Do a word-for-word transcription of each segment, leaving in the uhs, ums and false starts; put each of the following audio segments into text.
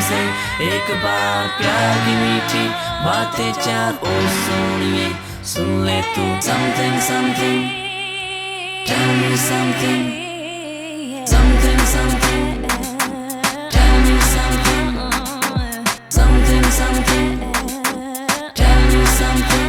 हमसे एक बार प्यार की मीठी बातें चार ओ सोनिए सुन ले तू something something tell me something something something tell me something something something tell me something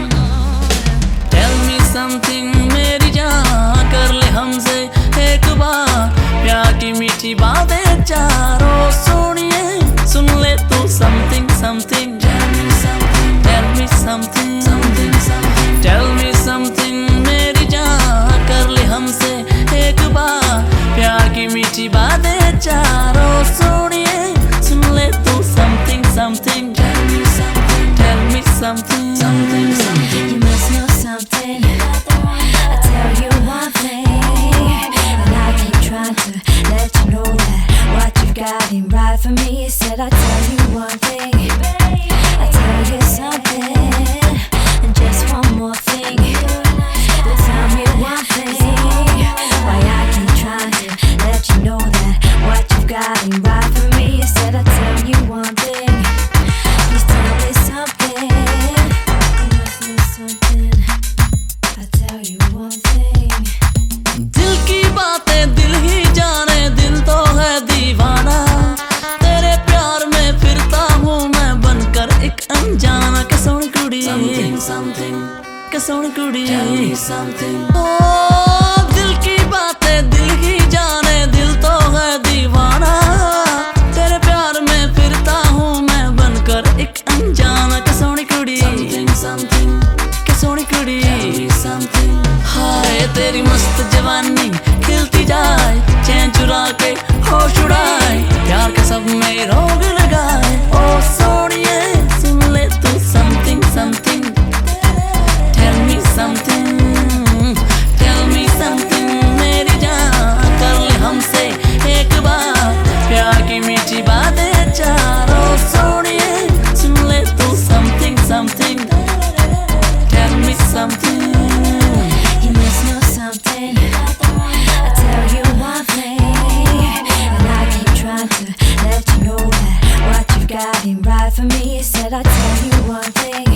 tell me something मेरी जान कर ले हमसे एक बार प्यार की मीठी बातें चारों सोनिए सुन ले तू something something tell me something tell me something something something tell me something मेरी जान कर ले हमसे एक बार प्यार की मीठी बातें चारों सोनिए सुन ले तू something something tell me something tell me something something something You must know something. I tell you one thing, and I keep trying to let you know that what you got ain't right for me. Said I tell you one thing, I tell you something, and just one more thing. But tell me one thing, why I keep trying to let you know that what you got ain't right for me. Said I tell you one thing, please tell me something. You must know something. I tell you one thing. दिल की बातें दिल ही जाने दिल तो है दीवाना तेरे प्यार में फिरता हूँ मैं बनकर एक अनजाना के सोनी कुड़ी something something के सोनी कुड़ी tell me something ओ दिल की बातें दिल ही जाने दिल तो है दीवाना तेरे प्यार में फिरता हूँ मैं बनकर एक अनजाना के सोनी कुड़ी something something के सोनी कुड़ी tell me something हाय तेरी मस्त जवानी खिलती जाए चैन चुरा के होश उड़ाए प्यार का सब में रोग लगाए ओ सोनिए सुन ले तू something something tell me something tell me something मेरी जान कर ले हमसे एक बार प्यार की मीठी बातें चारों सोनिए सुन ले तू something something tell me something You must know something. I tell you one thing, and I keep trying to let you know that what you got ain't right for me. Said I tell you one thing,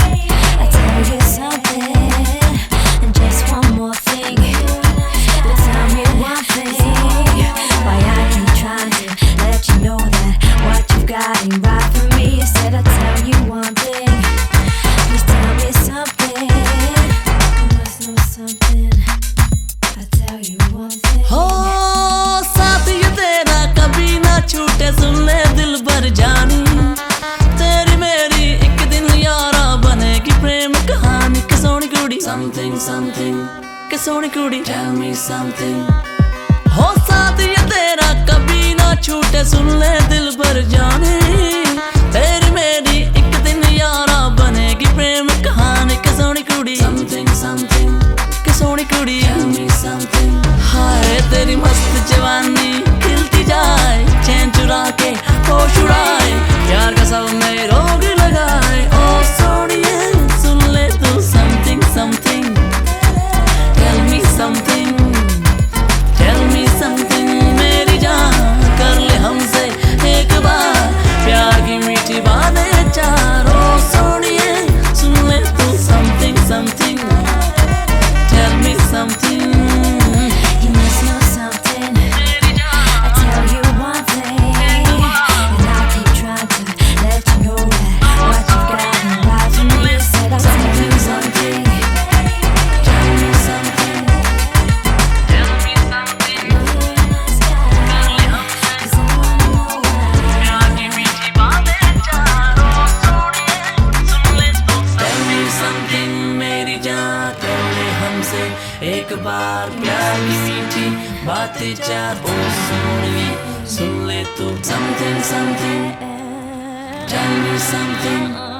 I tell you something, and just one more thing. But tell me one thing, why I keep trying to let you know that what you got ain't right for me. Said I tell you one thing, please tell me something. You must know something. I tell you one thing. हो साथ ये तेरा कभी ना छूटे सुन ले दिल भर जानी तेरी मेरी एक दिन यारा बनेगी प्रेम कहानी के सोनी कुड़ी something something के सोनी कुड़ी tell me something हो साथ ये तेरा कभी ना छूटे सुन ले दिल भर जानी तेरी मेरी एक दिन यारा बनेगी प्रेम कहानी के सोनी कुड़ी something something के सोनी कुड़ी tell me something हाय तेरी मस्त जवानी खिलती जाए चैन चुरा के होश उड़ाए प्यार का सब में रोग लगाए ओ सोनिए सुन ले तू something something tell me something tell me something मेरी जान कर ले हमसे एक बार प्यार की मीठी बातें चारों सोनिए सुन ले तू something something tell me something You must know something. I tell you one thing, and I keep trying to let you know that what you got ain't right for me. Said I tell you something. tell me something tell me something कर ले हमसे प्यार की मीठी बातें चारों सोनिए सुन ले तू tell me something मेरी जान कर ले हमसे एक बार प्यार की मीठी बातें चारों सोनिए सुन ले तू something something tell me something